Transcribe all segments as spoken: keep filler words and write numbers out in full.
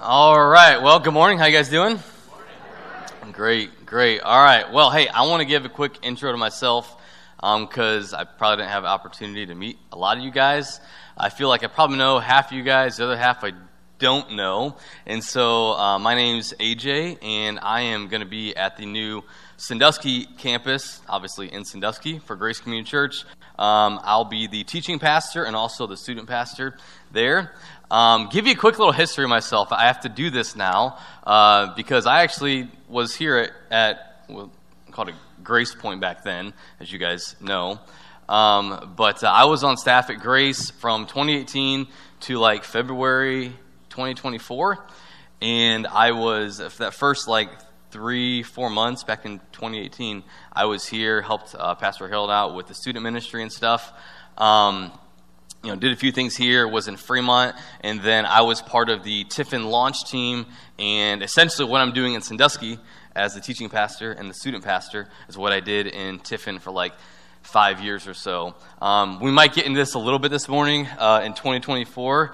All right. Well, good morning. How you guys doing? Good morning. Great, great. All right. Well, hey, I want to give a quick intro to myself because um, I probably didn't have an opportunity to meet a lot of you guys. I feel like I probably know half of you guys. The other half I don't know. And so uh, my name's A J, and I am going to be at the new Sandusky campus, obviously in Sandusky, for Grace Community Church. Um, I'll be the teaching pastor and also the student pastor there. Um, give you a quick little history of myself. I have to do this now uh, because I actually was here at, at well, called a Grace Point back then, as you guys know. Um, but uh, I was on staff at Grace from twenty eighteen to like February twenty twenty-four, and I was for that first like three, four months back in twenty eighteen. I was here, helped uh, Pastor Harold out with the student ministry and stuff. Um, You know, did a few things here, was in Fremont, and then I was part of the Tiffin launch team, and essentially what I'm doing in Sandusky as the teaching pastor and the student pastor is what I did in Tiffin for like five years or so. Um, we might get into this a little bit this morning. Uh, in twenty twenty-four,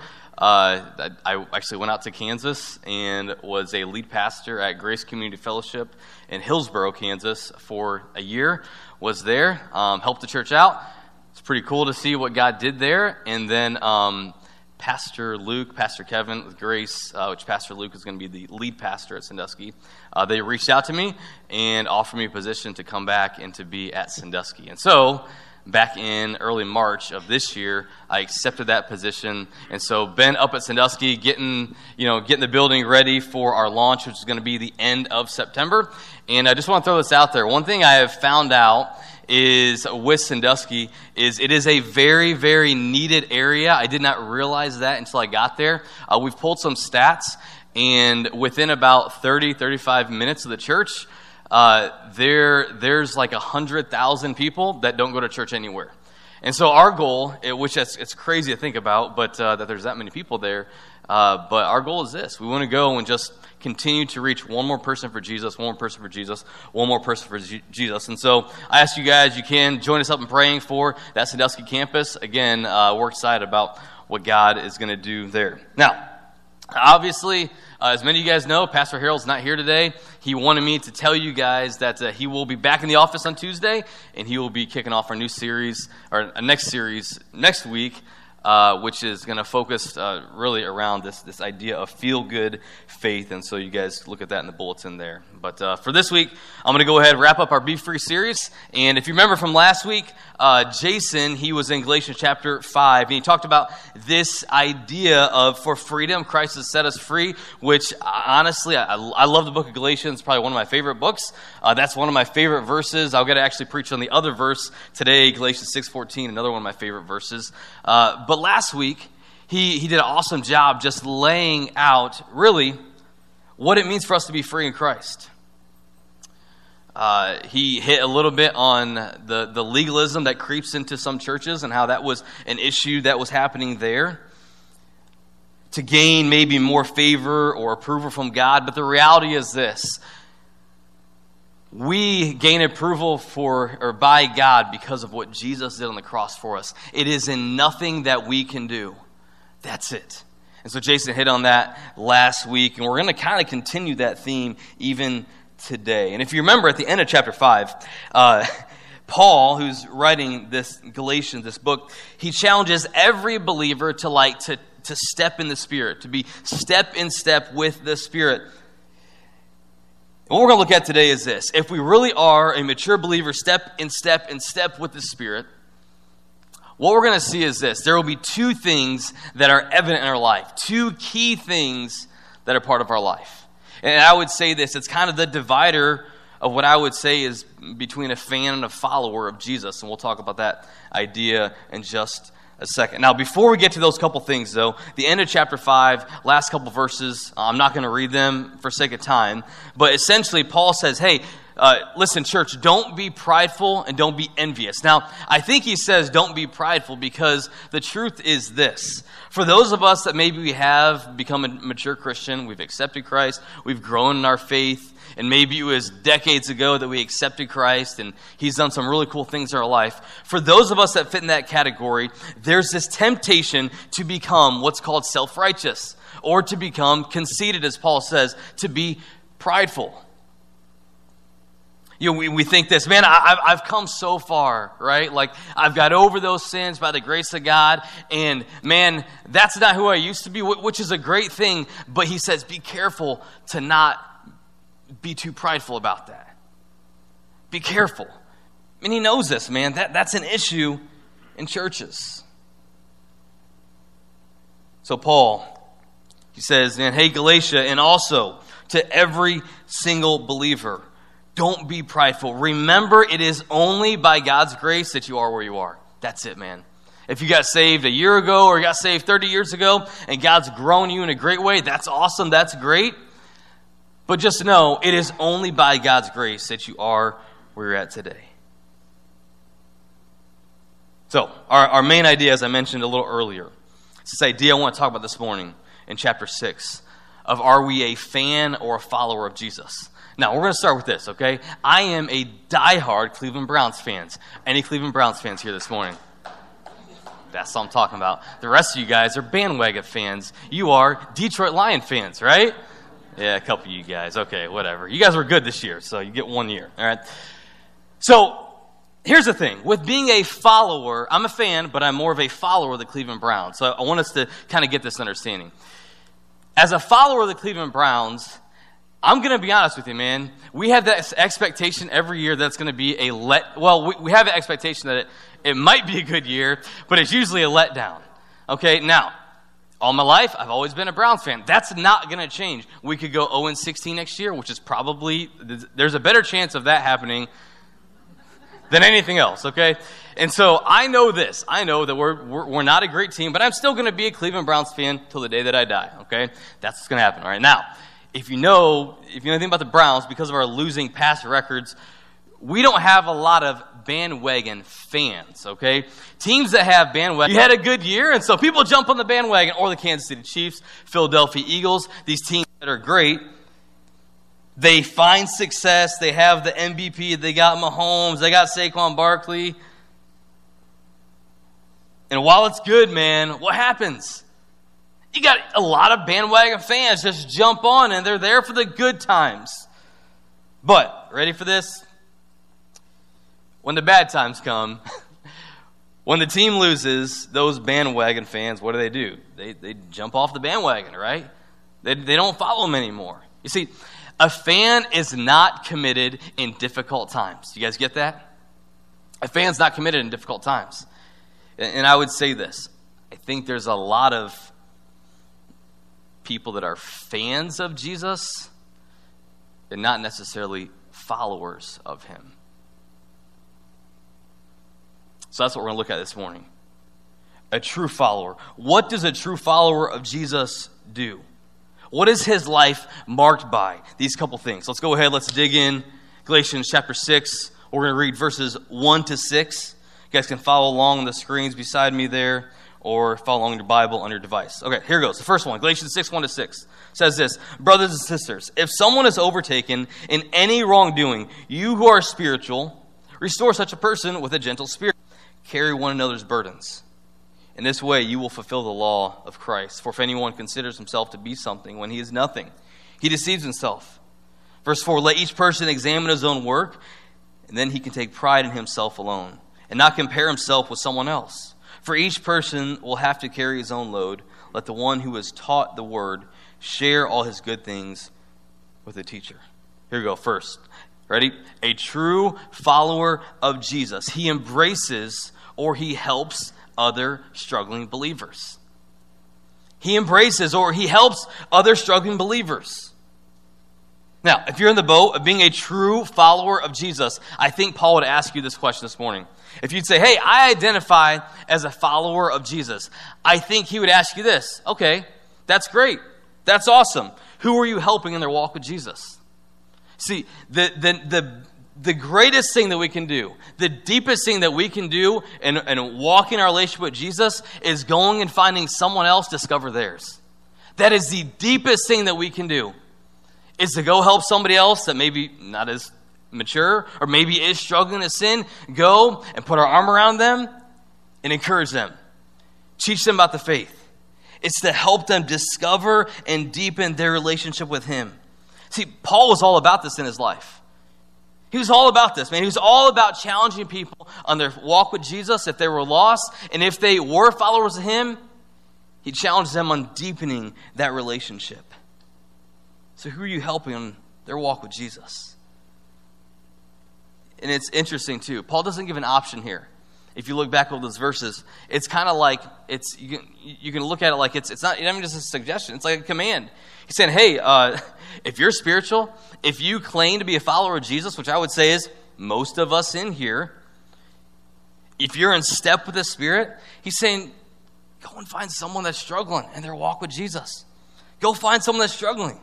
uh, I actually went out to Kansas and was a lead pastor at Grace Community Fellowship in Hillsboro, Kansas for a year. Was there, um, helped the church out. It's pretty cool to see what God did there. And then um, Pastor Luke, Pastor Kevin with Grace, uh, which Pastor Luke is going to be the lead pastor at Sandusky, uh, they reached out to me and offered me a position to come back and to be at Sandusky. And so back in early March of this year, I accepted that position. And so been up at Sandusky getting, you know, getting the building ready for our launch, which is going to be the end of September. And I just want to throw this out there. One thing I have found out is with Sandusky is it is a very, very needed area. I did not realize that until I got there. Uh, we've pulled some stats, and within about thirty, thirty-five minutes of the church, uh, there there's like one hundred thousand people that don't go to church anywhere. And so our goal, which it's, it's crazy to think about, but uh, that there's that many people there, uh, but our goal is this. We want to go and just continue to reach one more person for Jesus, one more person for Jesus, one more person for G- Jesus. And so I ask you guys, you can join us up in praying for that Sandusky campus. Again, uh, we're excited about what God is going to do there. Now, obviously, uh, as many of you guys know, Pastor Harold's not here today. He wanted me to tell you guys that uh, he will be back in the office on Tuesday, and he will be kicking off our new series, or a next series next week, Uh, which is going to focus uh, really around this this idea of feel-good faith. And so you guys look at that in the bulletin there. But uh, for this week, I'm going to go ahead and wrap up our Be Free series. And if you remember from last week, uh, Jason, he was in Galatians chapter five, and he talked about this idea of for freedom, Christ has set us free, which honestly, I, I love the book of Galatians. It's probably one of my favorite books. Uh, that's one of my favorite verses. I'll get to actually preach on the other verse today, Galatians six fourteen, another one of my favorite verses. Uh, but But last week, he, he did an awesome job just laying out, really, what it means for us to be free in Christ. Uh, he hit a little bit on the, the legalism that creeps into some churches and how that was an issue that was happening there to gain maybe more favor or approval from God. But the reality is this. We gain approval for or by God because of what Jesus did on the cross for us. It is in nothing that we can do. That's it. And so Jason hit on that last week, and we're going to kind of continue that theme even today. And if you remember at the end of chapter five, uh, Paul, who's writing this Galatians, this book, he challenges every believer to like to, to step in the Spirit, to be step in step with the Spirit. What we're going to look at today is this. If we really are a mature believer, step in step in step with the Spirit, what we're going to see is this. There will be two things that are evident in our life. Two key things that are part of our life. And I would say this. It's kind of the divider of what I would say is between a fan and a follower of Jesus. And we'll talk about that idea in just a second. Now, before we get to those couple things, though, the end of chapter five, last couple verses, I'm not going to read them for sake of time, but essentially Paul says, hey, uh, listen, church, don't be prideful and don't be envious. Now, I think he says don't be prideful because the truth is this. For those of us that maybe we have become a mature Christian, we've accepted Christ, we've grown in our faith, and maybe it was decades ago that we accepted Christ and he's done some really cool things in our life. For those of us that fit in that category, there's this temptation to become what's called self-righteous or to become conceited, as Paul says, to be prideful. You know, we, we think this, man, I, I've come so far, right? Like, I've got over those sins by the grace of God, and man, that's not who I used to be, which is a great thing, but he says, be careful to not be too prideful about that. Be careful. I mean, he knows this, man. That, that's an issue in churches. So Paul, he says, man, hey, Galatia, and also to every single believer, don't be prideful. Remember, it is only by God's grace that you are where you are. That's it, man. If you got saved a year ago or you got saved thirty years ago and God's grown you in a great way, that's awesome. That's great. But just know, it is only by God's grace that you are where you're at today. So, our, our main idea, as I mentioned a little earlier, is this idea I want to talk about this morning in chapter six of are we a fan or a follower of Jesus? Now, we're going to start with this, okay? I am a diehard Cleveland Browns fan. Any Cleveland Browns fans here this morning? That's what I'm talking about. The rest of you guys are bandwagon fans. You are Detroit Lion fans, right? Yeah, a couple of you guys. Okay, whatever. You guys were good this year, so you get one year, all right? So, here's the thing. With being a follower, I'm a fan, but I'm more of a follower of the Cleveland Browns. So I want us to kind of get this understanding. As a follower of the Cleveland Browns, I'm going to be honest with you, man. We have that expectation every year that's going to be a let... Well, we, we have an expectation that it, it might be a good year, but it's usually a letdown. Okay, now, all my life, I've always been a Browns fan. That's not going to change. We could go oh and sixteen next year, which is probably... There's a better chance of that happening than anything else, okay? And so I know this. I know that we're, we're, we're not a great team, but I'm still going to be a Cleveland Browns fan till the day that I die, okay? That's what's going to happen, all right? Now... If you know, if you know anything about the Browns, because of our losing past records, we don't have a lot of bandwagon fans, okay? Teams that have bandwagon, you had a good year, and so people jump on the bandwagon, or the Kansas City Chiefs, Philadelphia Eagles, these teams that are great. They find success. They have the M V P. They got Mahomes. They got Saquon Barkley. And while it's good, man, what happens? You got a lot of bandwagon fans just jump on, and they're there for the good times. But, ready for this? When the bad times come, when the team loses, those bandwagon fans, what do they do? They they jump off the bandwagon, right? They, they don't follow them anymore. You see, a fan is not committed in difficult times. You guys get that? A fan's not committed in difficult times. And, and I would say this. I think there's a lot of people that are fans of Jesus and not necessarily followers of him. So that's what we're going to look at this morning. A true follower. What does a true follower of Jesus do? What is his life marked by? These couple things. Let's go ahead. Let's dig in. Galatians chapter six. We're going to read verses one to six. You guys can follow along on the screens beside me there, or follow along in your Bible on your device. Okay, here goes. The first one, Galatians six, one to six, says this: Brothers and sisters, if someone is overtaken in any wrongdoing, you who are spiritual, restore such a person with a gentle spirit. Carry one another's burdens. In this way, you will fulfill the law of Christ. For if anyone considers himself to be something when he is nothing, he deceives himself. Verse four, let each person examine his own work, and then he can take pride in himself alone, and not compare himself with someone else. For each person will have to carry his own load. Let the one who has taught the word share all his good things with the teacher. Here we go. First, ready? A true follower of Jesus. He embraces or he helps other struggling believers. He embraces or he helps other struggling believers. Now, if you're in the boat of being a true follower of Jesus, I think Paul would ask you this question this morning. If you'd say, hey, I identify as a follower of Jesus, I think he would ask you this. Okay, that's great. That's awesome. Who are you helping in their walk with Jesus? See, the the the the greatest thing that we can do, the deepest thing that we can do in, in walking our relationship with Jesus is going and finding someone else discover theirs. That is the deepest thing that we can do, is to go help somebody else that maybe not as mature or maybe is struggling to sin. Go and put our arm around them and encourage them. Teach them about the faith. It's to help them discover and deepen their relationship with Him. See, Paul was all about this in his life. He was all about this, man. He was all about challenging people on their walk with Jesus if they were lost. And if they were followers of Him, he challenged them on deepening that relationship. So who are you helping on their walk with Jesus? And it's interesting, too. Paul doesn't give an option here. If you look back over those verses, it's kind of like, it's you can, you can look at it like it's it's not even just a suggestion. It's like a command. He's saying, hey, uh, if you're spiritual, if you claim to be a follower of Jesus, which I would say is most of us in here, if you're in step with the Spirit, he's saying, go and find someone that's struggling in their walk with Jesus. Go find someone that's struggling.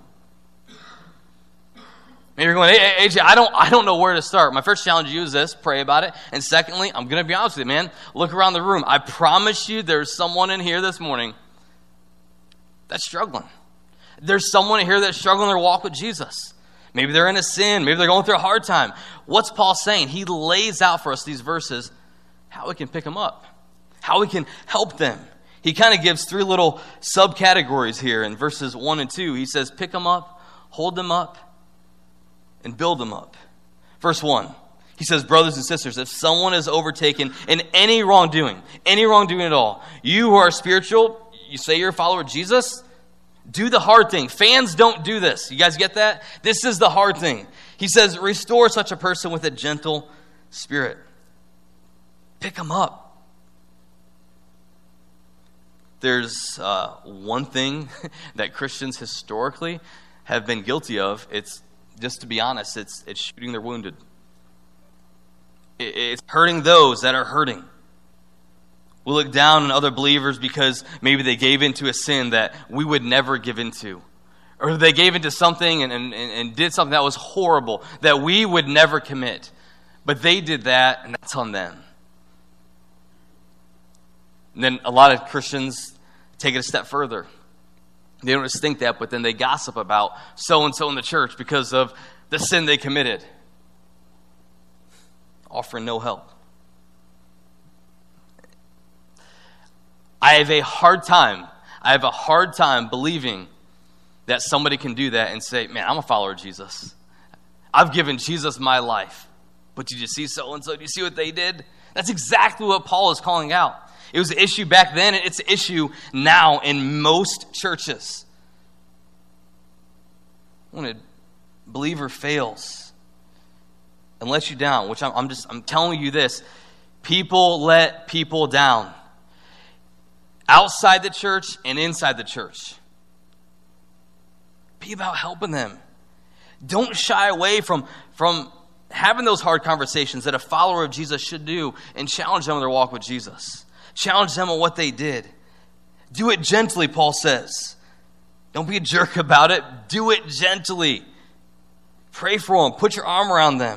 Maybe you're going, hey, A J, I don't, I don't know where to start. My first challenge to you is this, pray about it. And secondly, I'm going to be honest with you, man. Look around the room. I promise you there's someone in here this morning that's struggling. There's someone in here that's struggling in their walk with Jesus. Maybe they're in a sin. Maybe they're going through a hard time. What's Paul saying? He lays out for us these verses, how we can pick them up, how we can help them. He kind of gives three little subcategories here in verses one and two. He says, pick them up, hold them up, and build them up. Verse one, he says, brothers and sisters, if someone is overtaken in any wrongdoing, any wrongdoing at all, you who are spiritual, you say you're a follower of Jesus, do the hard thing. Fans don't do this. You guys get that? This is the hard thing. He says, restore such a person with a gentle spirit. Pick them up. There's uh, one thing that Christians historically have been guilty of. It's, just to be honest, it's it's shooting their wounded. It, it's hurting those that are hurting. We look down on other believers because maybe they gave into a sin that we would never give into. Or they gave into something and, and, and did something that was horrible that we would never commit. But they did that, and that's on them. And then a lot of Christians take it a step further. They don't just think that, but then they gossip about so-and-so in the church because of the sin they committed, offering no help. I have a hard time, I have a hard time believing that somebody can do that and say, man, I'm a follower of Jesus. I've given Jesus my life. But did you see so-and-so? Did you see what they did? That's exactly what Paul is calling out. It was an issue back then, and it's an issue now in most churches. When a believer fails and lets you down, which I'm, I'm just, I'm telling you this, people let people down. Outside the church and inside the church. Be about helping them. Don't shy away from, from having those hard conversations that a follower of Jesus should do and challenge them in their walk with Jesus. Challenge them on what they did. Do it gently, Paul says. Don't be a jerk about it. Do it gently. Pray for them. Put your arm around them.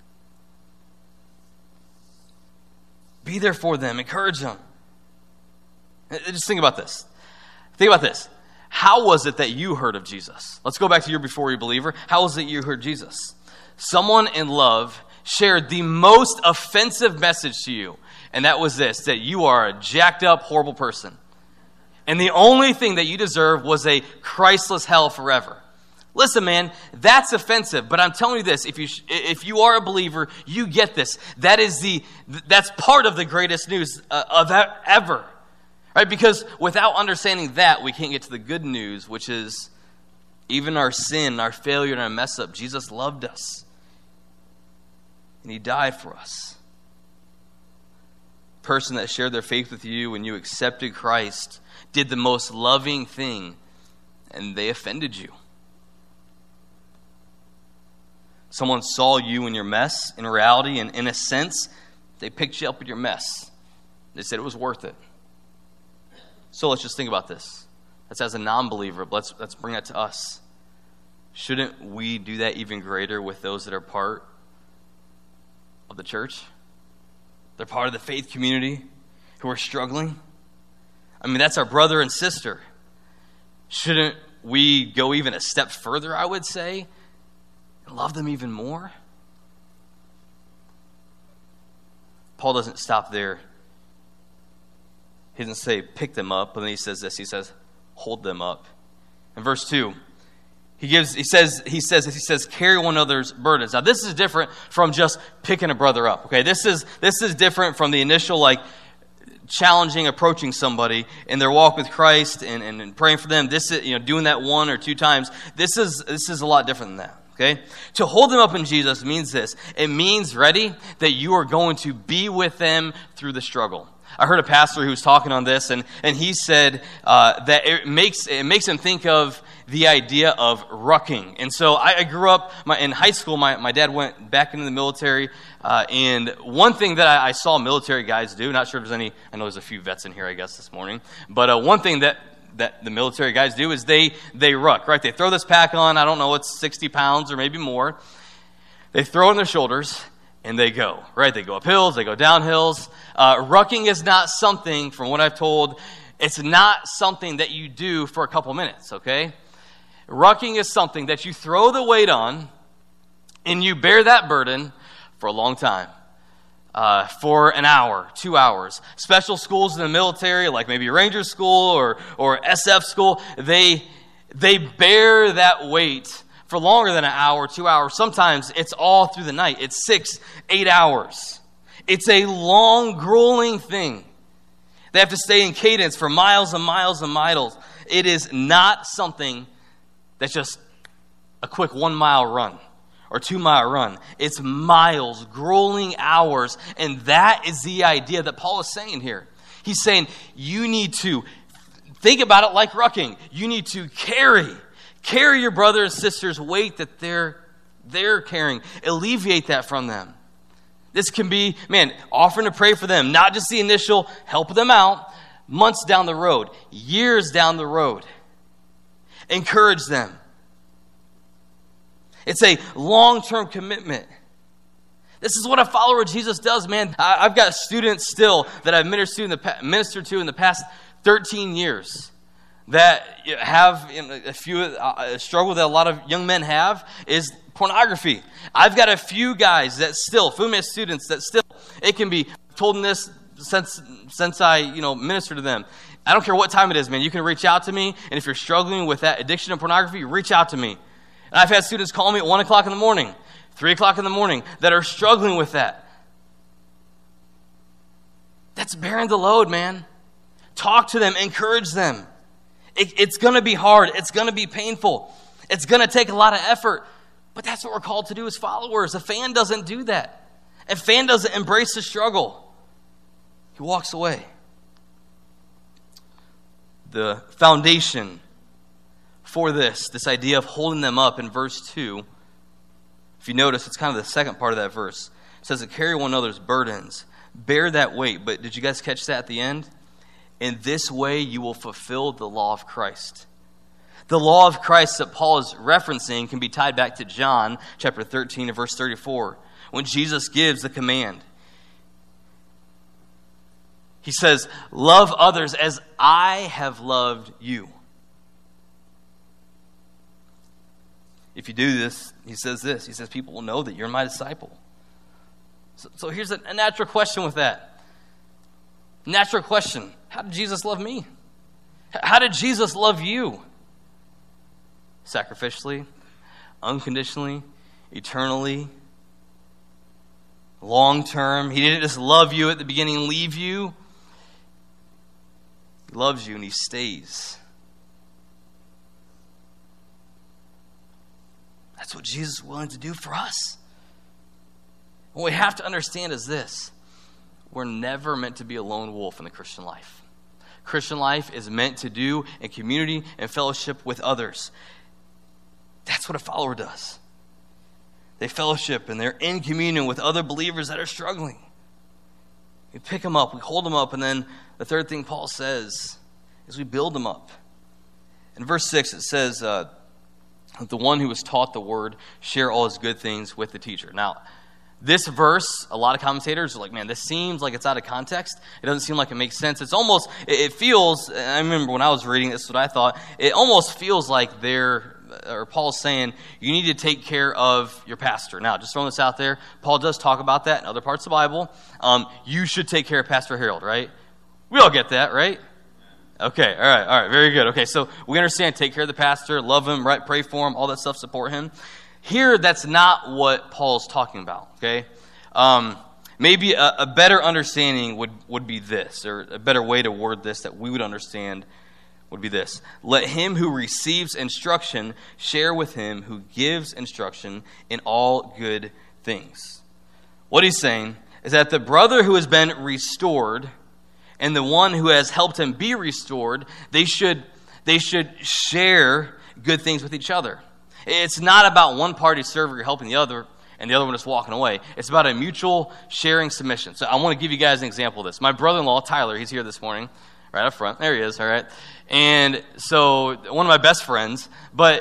Be there for them. Encourage them. Just think about this. Think about this. How was it that you heard of Jesus? Let's go back to your before you believer. How was it you heard Jesus? Someone in love shared the most offensive message to you. And that was this, that you are a jacked up, horrible person. And the only thing that you deserve was a Christless hell forever. Listen, man, that's offensive. But I'm telling you this, if you if you are a believer, you get this. That is the that's part of the greatest news uh, of ever. Right? Because without understanding that, we can't get to the good news, which is even our sin, our failure, and our mess up, Jesus loved us. And He died for us. The person that shared their faith with you when you accepted Christ did the most loving thing, and they offended you. Someone saw you in your mess, in reality, and in a sense, they picked you up in your mess. They said it was worth it. So let's just think about this. That's as a non-believer, but let's, let's bring that to us. shouldn't we do that even greater with those that are part of the church? They're part of the faith community who are struggling. I mean, that's our brother and sister. Shouldn't we go even a step further, I would say, and love them even more? Paul doesn't stop there. He doesn't say pick them up, but then he says this. He says hold them up. In verse two, he gives. He says. He says. He says carry one another's burdens. Now this is different from just picking a brother up. Okay, this is this is different from the initial like challenging, approaching somebody in their walk with Christ and, and, and praying for them. This is, you know, doing that one or two times. This is this is a lot different than that. Okay? To hold them up in Jesus means this. It means, ready, that you are going to be with them through the struggle. I heard a pastor who was talking on this, and, and he said uh, that it makes it makes him think of the idea of rucking. And so I, I grew up my, in high school. My, my dad went back into the military, uh, and one thing that I, I saw military guys do, not sure if there's any, I know there's a few vets in here, I guess, this morning, but uh, one thing that that the military guys do is they they ruck, right? They throw this pack on, I don't know, it's sixty pounds or maybe more. They throw it on their shoulders, and they go, right? They go up hills, they go down hills. Uh, rucking is not something, from what I've told, it's not something that you do for a couple minutes, okay? Rucking is something that you throw the weight on, and you bear that burden for a long time. Uh, for an hour, two hours. Special schools in the military, like maybe Ranger School or or S F School, they they bear that weight for longer than an hour, two hours. Sometimes it's all through the night. It's six, eight hours. It's a long, grueling thing. They have to stay in cadence for miles and miles and miles. It is not something that's just a quick one-mile run or two-mile run. It's miles, grueling hours, and that is the idea that Paul is saying here. He's saying you need to think about it like rucking. You need to carry, carry your brother and sister's weight that they're, they're carrying. Alleviate that from them. This can be, man, offering to pray for them, not just the initial help them out, months down the road, years down the road. Encourage them. It's a long-term commitment. This is what a follower of Jesus does, man. I've got students still that I've ministered to in the, ministered to in the past thirteen years that have a few a struggle that a lot of young men have is pornography. I've got a few guys that still, Fume students that still, it can be told in this since since I you know minister to them. I don't care what time it is, man. You can reach out to me, and if you're struggling with that addiction to pornography, reach out to me. And I've had students call me at one o'clock in the morning, three o'clock in the morning, that are struggling with that. That's bearing the load, man. Talk to them, encourage them. It, it's going to be hard. It's going to be painful. It's going to take a lot of effort. But that's what we're called to do as followers. A fan doesn't do that. A fan doesn't embrace the struggle. He walks away. The foundation for this, this idea of holding them up in verse two, if you notice, it's kind of the second part of that verse. It says to carry one another's burdens, bear that weight. But did you guys catch that at the end? In this way you will fulfill the law of Christ. The law of Christ that Paul is referencing can be tied back to John chapter thirteen and verse thirty-four, when Jesus gives the command. He says, love others as I have loved you. If you do this, he says this. He says, people will know that you're my disciple. So, so here's a, a natural question with that. Natural question. How did Jesus love me? How did Jesus love you? Sacrificially, unconditionally, eternally, long term. He didn't just love you at the beginning and leave you. He loves you and he stays. That's what Jesus is willing to do for us. What we have to understand is this. We're never meant to be a lone wolf in the Christian life. Christian life is meant to do in community and fellowship with others. That's what a follower does. They fellowship and they're in communion with other believers that are struggling. We pick them up, we hold them up, and then the third thing Paul says is we build them up. In verse six it says, uh, the one who was taught the word share all his good things with the teacher. Now, this verse, a lot of commentators are like, man, this seems like it's out of context. It doesn't seem like it makes sense. It's almost, it feels, I remember when I was reading this, what I thought, it almost feels like they're, or Paul's saying, you need to take care of your pastor. Now, just throwing this out there, Paul does talk about that in other parts of the Bible. Um, you should take care of Pastor Harold, right? We all get that, right? Okay, all right, all right, very good. Okay, so we understand, take care of the pastor, love him, right, pray for him, all that stuff, support him. Here, that's not what Paul's talking about, okay? Um, maybe a, a better understanding would, would be this, or a better way to word this that we would understand would be this. Let him who receives instruction share with him who gives instruction in all good things. What he's saying is that the brother who has been restored and the one who has helped him be restored, they should, they should share good things with each other. It's not about one party serving or helping the other and the other one just walking away. It's about a mutual sharing submission. So I want to give you guys an example of this. My brother-in-law, Tyler, he's here this morning, right up front. There he is, all right. And so one of my best friends, but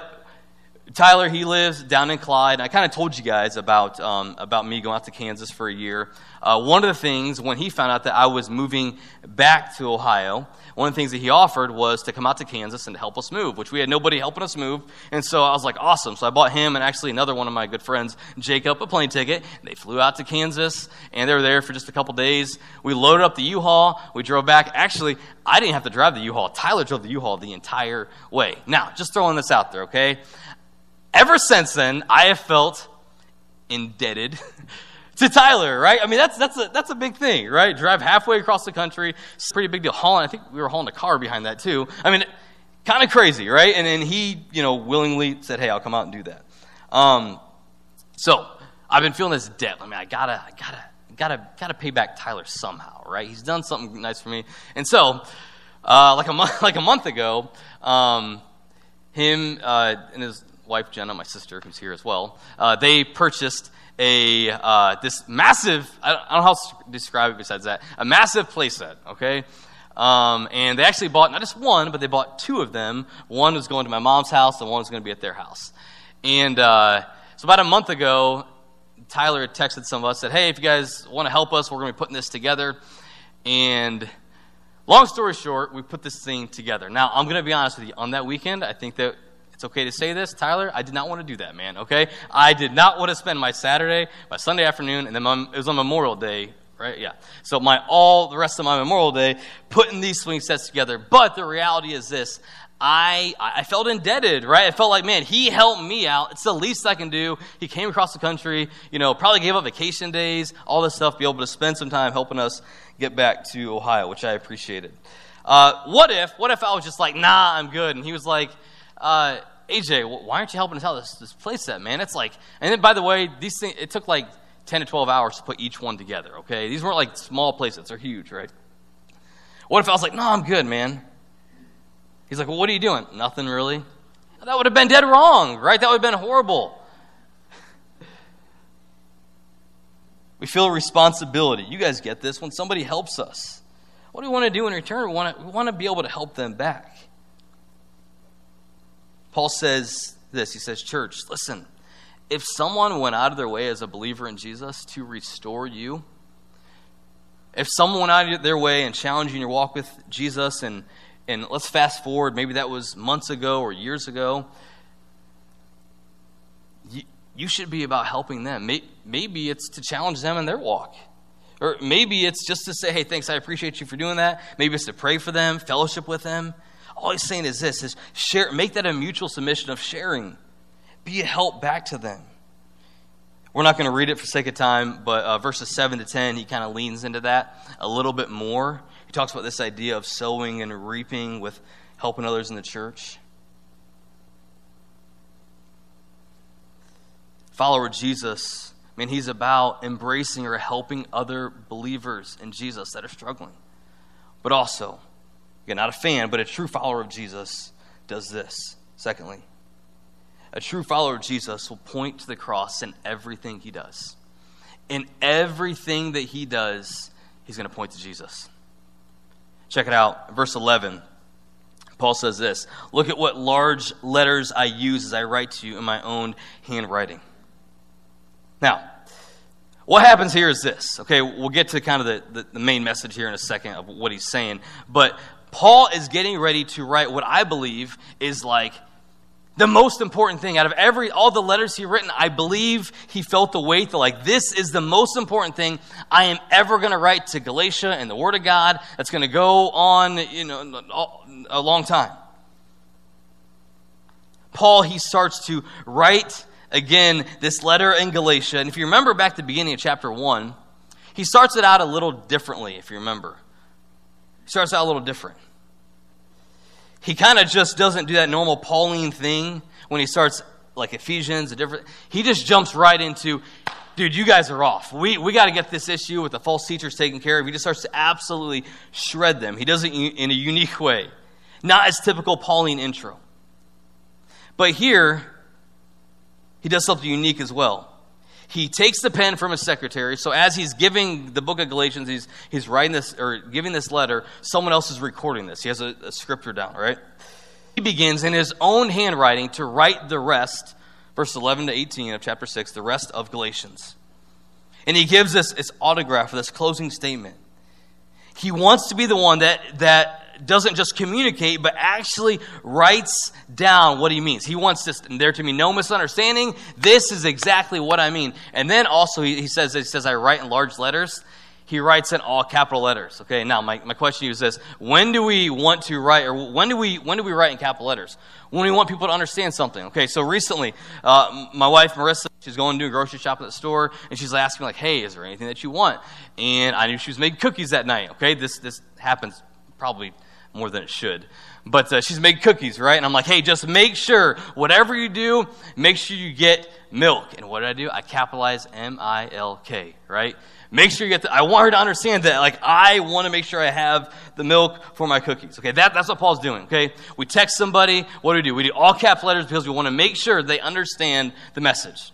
Tyler, he lives down in Clyde. I kind of told you guys about um, about me going out to Kansas for a year. Uh, one of the things, when he found out that I was moving back to Ohio, one of the things that he offered was to come out to Kansas and to help us move, which we had nobody helping us move. And so I was like, awesome. So I bought him and actually another one of my good friends, Jacob, a plane ticket. They flew out to Kansas, and they were there for just a couple days. We loaded up the U-Haul. We drove back. Actually, I didn't have to drive the U-Haul. Tyler drove the U-Haul the entire way. Now, just throwing this out there, okay? Ever since then, I have felt indebted to Tyler, right? I mean, that's that's a that's a big thing, right? Drive halfway across the country, it's a pretty big deal. Hauling, I think we were hauling a car behind that too. I mean, kind of crazy, right? And then he, you know, willingly said, "Hey, I'll come out and do that." Um, so I've been feeling this debt. I mean, I gotta, I gotta, gotta, gotta pay back Tyler somehow, right? He's done something nice for me, and so uh, like a month, like a month ago, um, him uh, and his wife Jenna, my sister, who's here as well, uh, they purchased a uh, this massive, I don't, I don't know how to describe it besides that, a massive playset, okay? Um, and they actually bought not just one, but they bought two of them. One was going to my mom's house, and one was going to be at their house. And uh, so about a month ago, Tyler had texted some of us, said, hey, if you guys want to help us, we're going to be putting this together. And long story short, we put this thing together. Now, I'm going to be honest with you. On that weekend, I think that it's okay to say this, Tyler, I did not want to do that, man, okay? I did not want to spend my Saturday, my Sunday afternoon, and then my, it was on Memorial Day, right? Yeah. So my all the rest of my Memorial Day putting these swing sets together. But the reality is this. I I felt indebted, right? I felt like, man, he helped me out. It's the least I can do. He came across the country, you know, probably gave up vacation days, all this stuff, be able to spend some time helping us get back to Ohio, which I appreciated. Uh, what if, what if I was just like, nah, I'm good. And he was like, Uh, A J, why aren't you helping us out this, this play set, man? It's like, and then by the way, these things, it took like ten to twelve hours to put each one together, okay? These weren't like small play sets, they're huge, right? What if I was like, no, I'm good, man? He's like, well, what are you doing? Nothing really. That would have been dead wrong, right? That would have been horrible. We feel a responsibility. You guys get this. When somebody helps us, what do we want to do in return? We want to, we want to be able to help them back. Paul says this, he says, church, listen, if someone went out of their way as a believer in Jesus to restore you, if someone went out of their way and challenged you in your walk with Jesus, and, and let's fast forward, maybe that was months ago or years ago, you, you should be about helping them. Maybe it's to challenge them in their walk. Or maybe it's just to say, hey, thanks, I appreciate you for doing that. Maybe it's to pray for them, fellowship with them. All he's saying is this, is share, make that a mutual submission of sharing. Be a help back to them. We're not going to read it for sake of time, but uh, verses seven to ten, he kind of leans into that a little bit more. He talks about this idea of sowing and reaping with helping others in the church. Follower of Jesus, I mean, he's about embracing or helping other believers in Jesus that are struggling. But also, again, not a fan, but a true follower of Jesus does this. Secondly, a true follower of Jesus will point to the cross in everything he does. In everything that he does, he's going to point to Jesus. Check it out. Verse eleven. Paul says this, look at what large letters I use as I write to you in my own handwriting. Now, what happens here is this. Okay, we'll get to kind of the, the, the main message here in a second of what he's saying. But Paul is getting ready to write what I believe is like the most important thing out of every all the letters he's written. I believe he felt the weight that like this is the most important thing I am ever going to write to Galatia and the Word of God. That's going to go on, you know, a long time. Paul, he starts to write again this letter in Galatia, and if you remember back to the beginning of chapter one, he starts it out a little differently. If you remember, he starts out a little different. He kind of just doesn't do that normal Pauline thing when he starts like Ephesians, a different. He just jumps right into, dude, you guys are off. We we got to get this issue with the false teachers taken care of. He just starts to absolutely shred them. He does it in a unique way, not as typical Pauline intro. But here, he does something unique as well. He takes the pen from his secretary. So as he's giving the book of Galatians, he's he's writing this or giving this letter, someone else is recording this. He has a, a scripture down, right? He begins in his own handwriting to write the rest, verse eleven to eighteen of chapter six, the rest of Galatians. And he gives this, this autograph, this closing statement. He wants to be the one that that doesn't just communicate, but actually writes down what he means. He wants this, there to be no misunderstanding. This is exactly what I mean. And then also he, he says, he says, I write in large letters. He writes in all capital letters. Okay, now my, my question to you is this. When do we want to write, or when do we when do we write in capital letters? When we want people to understand something. Okay, so recently, uh, my wife, Marissa, she's going to do a grocery shop at the store, and she's asking me like, hey, is there anything that you want? And I knew she was making cookies that night. Okay, this this happens probably more than it should. But uh, she's made cookies, right? And I'm like, hey, just make sure, whatever you do, make sure you get milk. And what did I do? I capitalize M I L K, right? Make sure you get the, I want her to understand that, like, I want to make sure I have the milk for my cookies. Okay, that, that's what Paul's doing, okay? We text somebody, what do we do? We do all cap letters because we want to make sure they understand the message.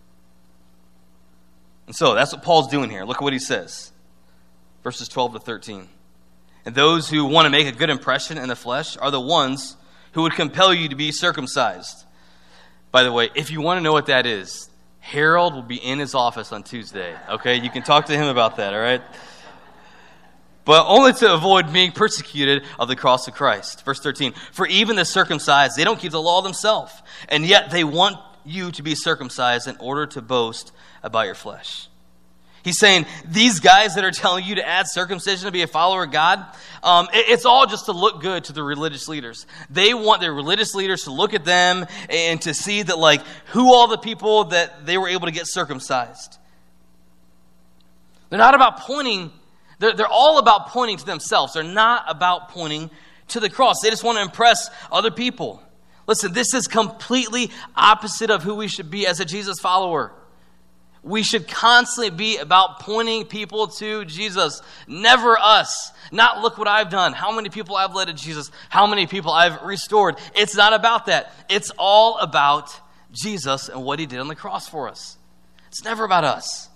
And so, that's what Paul's doing here. Look at what he says. Verses twelve to thirteen. And those who want to make a good impression in the flesh are the ones who would compel you to be circumcised. By the way, if you want to know what that is, Harold will be in his office on Tuesday. Okay, you can talk to him about that, all right? But only to avoid being persecuted of the cross of Christ. Verse thirteen, for even the circumcised, they don't keep the law themselves, and yet they want you to be circumcised in order to boast about your flesh. He's saying, these guys that are telling you to add circumcision to be a follower of God, um, it, it's all just to look good to the religious leaders. They want their religious leaders to look at them and to see that, like, who all the people that they were able to get circumcised. They're not about pointing, they're, they're all about pointing to themselves. They're not about pointing to the cross. They just want to impress other people. Listen, this is completely opposite of who we should be as a Jesus follower. We should constantly be about pointing people to Jesus. Never us. Not look what I've done. How many people I've led to Jesus. How many people I've restored. It's not about that. It's all about Jesus and what he did on the cross for us. It's never about us.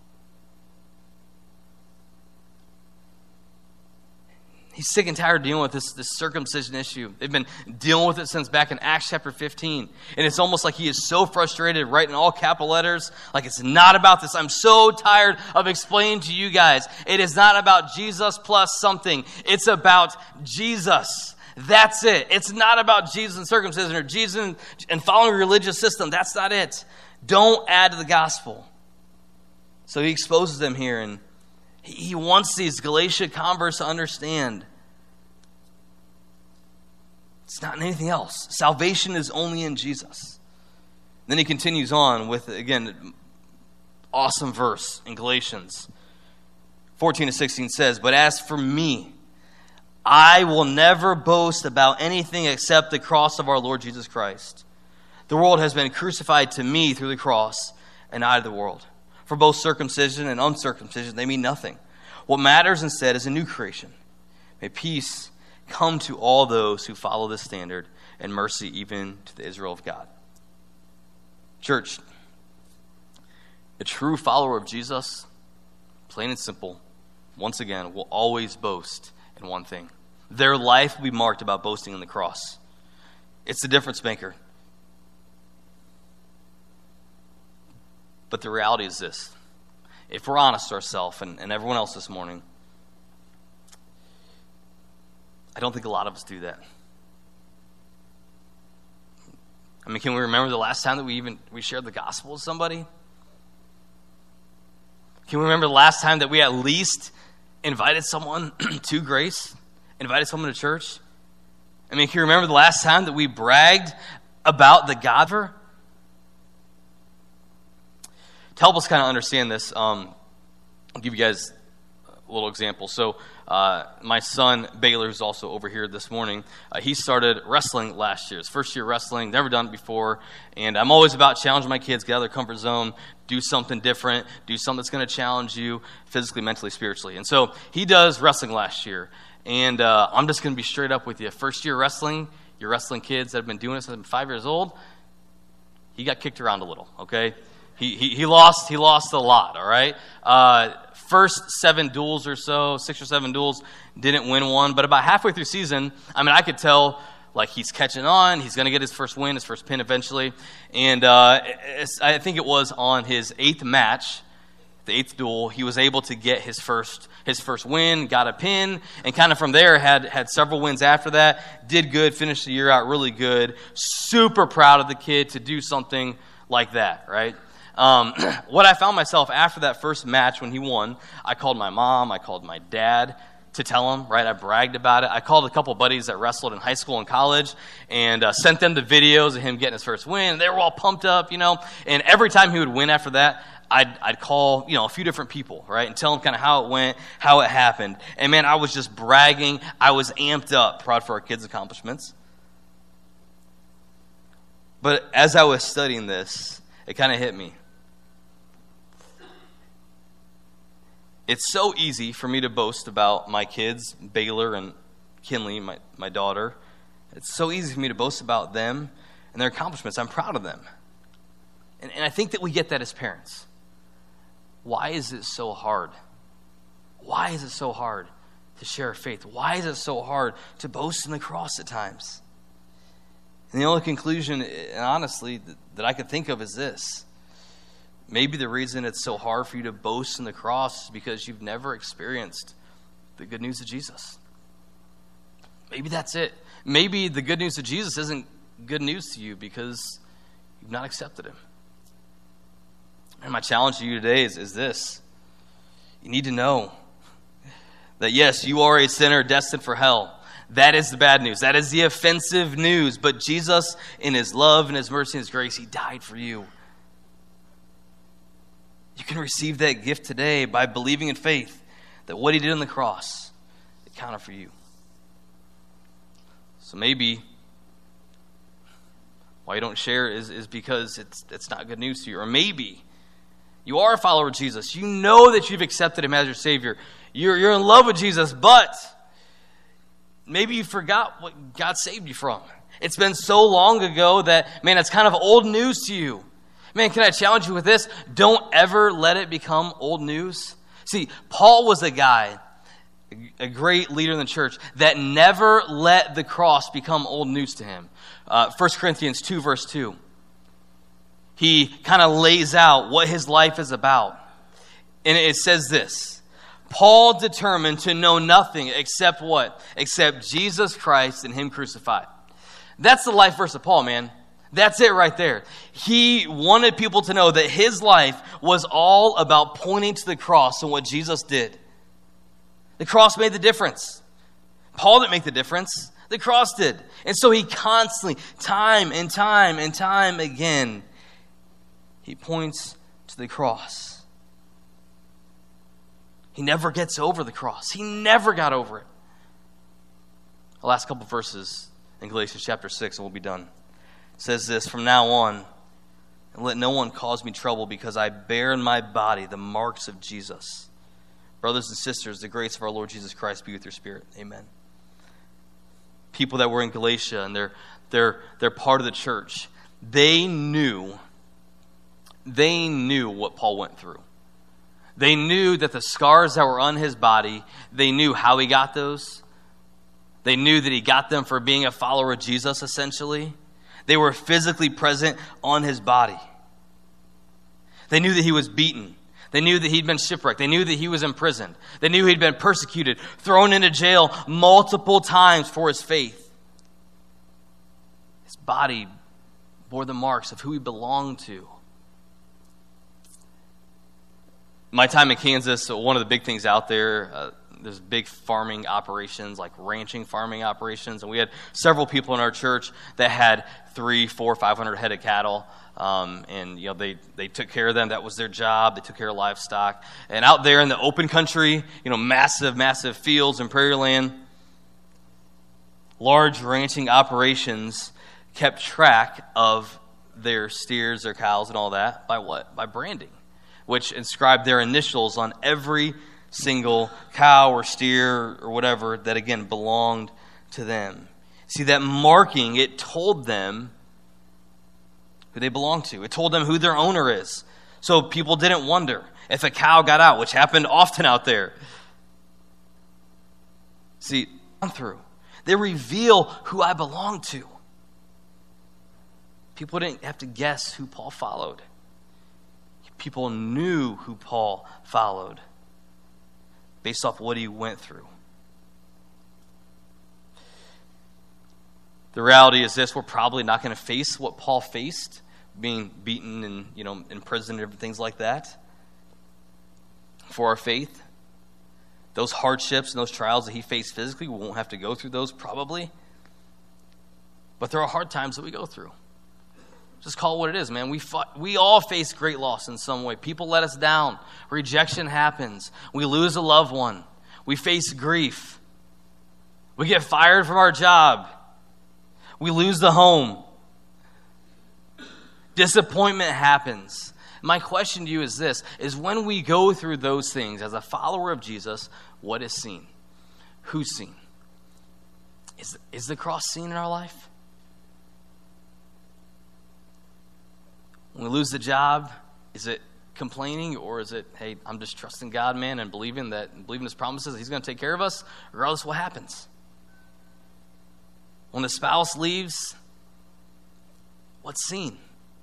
He's sick and tired of dealing with this, this circumcision issue. They've been dealing with it since back in Acts chapter fifteen. And it's almost like he is so frustrated, writing all capital letters, like it's not about this. I'm so tired of explaining to you guys. It is not about Jesus plus something. It's about Jesus. That's it. It's not about Jesus and circumcision or Jesus and following a religious system. That's not it. Don't add to the gospel. So he exposes them here, and he wants these Galatia converts to understand it's not in anything else. Salvation is only in Jesus. Then he continues on with, again, awesome verse in Galatians. fourteen to sixteen says, but as for me, I will never boast about anything except the cross of our Lord Jesus Christ. The world has been crucified to me through the cross, and I to the world. For both circumcision and uncircumcision, they mean nothing. What matters instead is a new creation. May peace come to all those who follow this standard, and mercy even to the Israel of God. Church, a true follower of Jesus, plain and simple, once again, will always boast in one thing. their life will be marked about boasting in the cross. It's the difference maker. But the reality is this. If we're honest to ourselves and, and everyone else this morning, I don't think a lot of us do that. I mean, can we remember the last time that we even we shared the gospel with somebody? Can we remember the last time that we at least invited someone to Grace? Invited someone to church? I mean, can you remember the last time that we bragged about the Godver? To help us kind of understand this, um, I'll give you guys a little example. So uh, my son, Baylor, who's also over here this morning, uh, he started wrestling last year. His first year wrestling, never done it before. And I'm always about challenging my kids, get out of their comfort zone, do something different, do something that's going to challenge you physically, mentally, spiritually. And so he does wrestling last year. And uh, I'm just going to be straight up with you. First year wrestling, your wrestling kids that have been doing this since five years old, he got kicked around a little, okay? He he, he lost he lost a lot, all right? Uh, first seven duels or so, six or seven duels, didn't win one. But about halfway through season, I mean, I could tell, like, he's catching on. He's going to get his first win, his first pin eventually. And uh, it's, I think it was on his eighth match, the eighth duel, he was able to get his first his first win, got a pin, and kind of from there had had several wins after that. Did good, finished the year out really good. Super proud of the kid to do something like that, right? Um, what I found myself after that first match when he won, I called my mom, I called my dad to tell him, right? I bragged about it. I called a couple buddies that wrestled in high school and college and uh, sent them the videos of him getting his first win. They were all pumped up, you know, and every time he would win after that, I'd, I'd call, you know, a few different people, right, and tell them kind of how it went, how it happened. And, man, I was just bragging. I was amped up, proud for our kids' accomplishments. But as I was studying this, it kind of hit me. It's so easy for me to boast about my kids, Baylor and Kinley, my, my daughter. It's so easy for me to boast about them and their accomplishments. I'm proud of them. And, and I think that we get that as parents. Why is it so hard? Why is it so hard to share our faith? Why is it so hard to boast in the cross at times? And the only conclusion, honestly, that I could think of is this. Maybe the reason it's so hard for you to boast in the cross is because you've never experienced the good news of Jesus. Maybe that's it. Maybe the good news of Jesus isn't good news to you because you've not accepted him. And my challenge to you today is, is this. You need to know that, yes, you are a sinner destined for hell. That is the bad news. That is the offensive news. But Jesus, in his love and his mercy and his grace, he died for you. You can receive that gift today by believing in faith that what he did on the cross, it counted for you. So maybe why you don't share is, is because it's, it's not good news to you. Or maybe you are a follower of Jesus. You know that you've accepted him as your Savior. You're, you're in love with Jesus, but maybe you forgot what God saved you from. It's been so long ago that, man, it's kind of old news to you. Man, can I challenge you with this? Don't ever let it become old news. See, Paul was a guy, a great leader in the church, that never let the cross become old news to him. Uh, First Corinthians two, verse two. He kind of lays out what his life is about. And it says this. Paul determined to know nothing except what? Except Jesus Christ and him crucified. That's the life verse of Paul, man. That's it right there. He wanted people to know that his life was all about pointing to the cross and what Jesus did. The cross made the difference. Paul didn't make the difference. The cross did. And so he constantly, time and time and time again, he points to the cross. He never gets over the cross. He never got over it. The last couple verses in Galatians chapter six, and we'll be done. It says this, from now on, and let no one cause me trouble because I bear in my body the marks of Jesus. Brothers and sisters, the grace of our Lord Jesus Christ be with your spirit. Amen. People that were in Galatia and they're, they're, they're part of the church, they knew, they knew what Paul went through. They knew that the scars that were on his body, they knew how he got those. They knew that he got them for being a follower of Jesus, essentially. They were physically present on his body. They knew that he was beaten. They knew that he'd been shipwrecked. They knew that he was imprisoned. They knew he'd been persecuted, thrown into jail multiple times for his faith. His body bore the marks of who he belonged to. My time in Kansas, one of the big things out there, uh, there's big farming operations, like ranching farming operations, and we had several people in our church that had three, four, five hundred head of cattle, um, and you know they they took care of them. That was their job. They took care of livestock, and out there in the open country, you know, massive, massive fields and prairie land, large ranching operations kept track of their steers, their cows, and all that by what? By branding, which inscribed their initials on every single cow or steer or whatever that, again, belonged to them. See, that marking, it told them who they belonged to. It told them who their owner is. So people didn't wonder if a cow got out, which happened often out there. See, on through. They reveal who I belong to. People didn't have to guess who Paul followed. People knew who Paul followed based off what he went through. The reality is this: we're probably not going to face what Paul faced, being beaten and, you know, imprisoned and things like that, for our faith. Those hardships and those trials that he faced physically, we won't have to go through those probably. But there are hard times that we go through. Just call it what it is, man. We fought, we all face great loss in some way. People let us down. Rejection happens. We lose a loved one. We face grief. We get fired from our job. We lose the home. Disappointment happens. My question to you is this, is when we go through those things as a follower of Jesus, what is seen? Who's seen? Is, is the cross seen in our life? When we lose the job, is it complaining, or is it, hey, I'm just trusting God, man, and believing that, believing His promises that He's going to take care of us, regardless of what happens? When the spouse leaves, what's seen?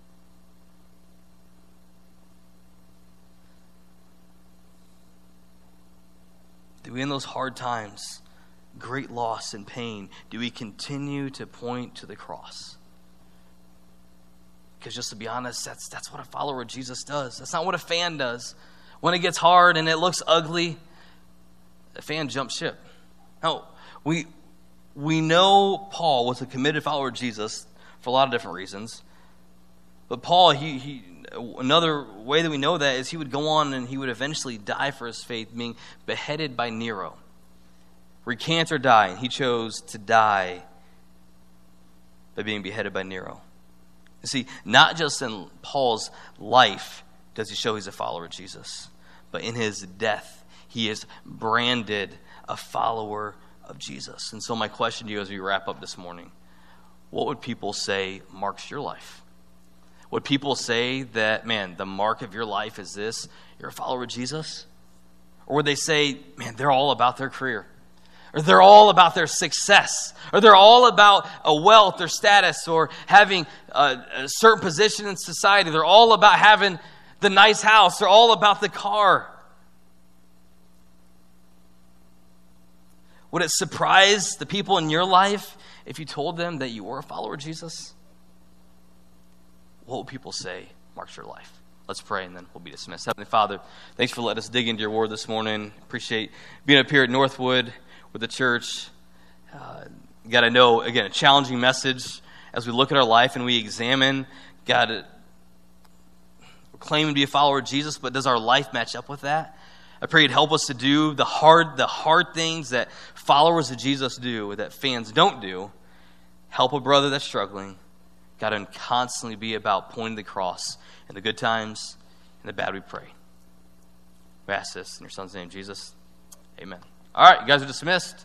Do we, in those hard times, great loss and pain, do we continue to point to the cross? Because just to be honest, that's that's what a follower of Jesus does. That's not what a fan does. When it gets hard and it looks ugly, a fan jumps ship. No, we we know Paul was a committed follower of Jesus for a lot of different reasons. But Paul, he, he another way that we know that is he would go on and he would eventually die for his faith, being beheaded by Nero. Recant or die, and he chose to die by being beheaded by Nero. You see, not just in Paul's life does he show he's a follower of Jesus, but in his death, he is branded a follower of Jesus. And so my question to you as we wrap up this morning, what would people say marks your life? Would people say that, man, the mark of your life is this, you're a follower of Jesus? Or would they say, man, they're all about their career? Or they're all about their success, or they're all about a wealth or status, or having a, a certain position in society. They're all about having the nice house. They're all about the car. Would it surprise the people in your life if you told them that you were a follower of Jesus? What would people say marks your life? Let's pray, and then we'll be dismissed. Heavenly Father, thanks for letting us dig into your word this morning. Appreciate being up here at Northwood with the church. Uh, God, I know, again, a challenging message as we look at our life and we examine, God, we're claiming to be a follower of Jesus, but does our life match up with that? I pray you'd help us to do the hard, the hard things that followers of Jesus do, that fans don't do. Help a brother that's struggling. God, and constantly be about pointing the cross in the good times and the bad, we pray. We ask this in your son's name, Jesus. Amen. All right, you guys are dismissed.